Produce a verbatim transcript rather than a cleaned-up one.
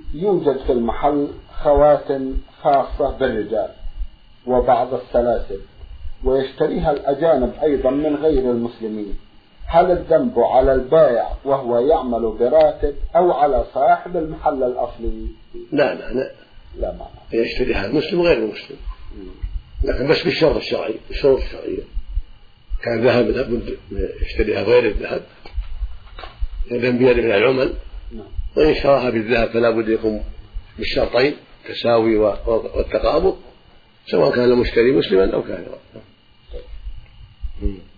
يوجد في المحل خواتم خاصة بالرجال وبعض السلاسل ويشتريها الأجانب أيضا من غير المسلمين، هل الذنب على البائع وهو يعمل براتب أو على صاحب المحل الأصلي؟ لا لا لا لا معنى يشتريها المسلم غير المسلم، لكن بس بالشرط الشرعي، الشروط الشرعية. كان ذهب لابد يشتريها غير الذهب إذن بيده من العمل، وإن شراها بالذهب فلا بد يكون بالشرطين التساوي والتقابض، سواء كان المشتري مسلما أو كان غيره.